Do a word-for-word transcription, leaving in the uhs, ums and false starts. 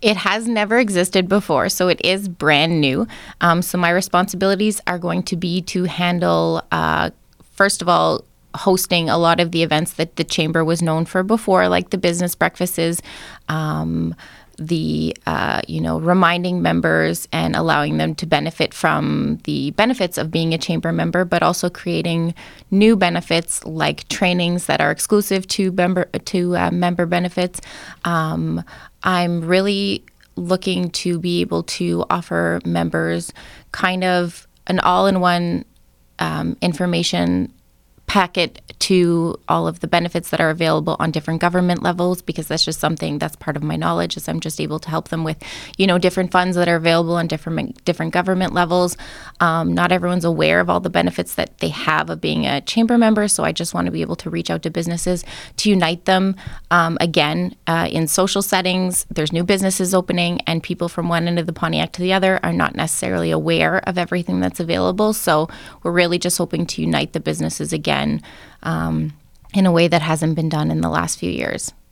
It has never existed before, so it is brand new. Um, so my responsibilities are going to be to handle, uh, first of all, hosting a lot of the events that the chamber was known for before, like the business breakfasts, um, the uh, you know reminding members and allowing them to benefit from the benefits of being a chamber member, but also creating new benefits like trainings that are exclusive to member to uh, member benefits. Um, I'm really looking to be able to offer members kind of an all-in-one um, information packet to all of the benefits that are available on different government levels, because that's just something that's part of my knowledge, is I'm just able to help them with, you know, different funds that are available on different different government levels. Um, not everyone's aware of all the benefits that they have of being a chamber member, so I just want to be able to reach out to businesses to unite them. Um, again, uh, in social settings, there's new businesses opening, and people from one end of the Pontiac to the other are not necessarily aware of everything that's available. So we're really just hoping to unite the businesses again. Um, in a way that hasn't been done in the last few years.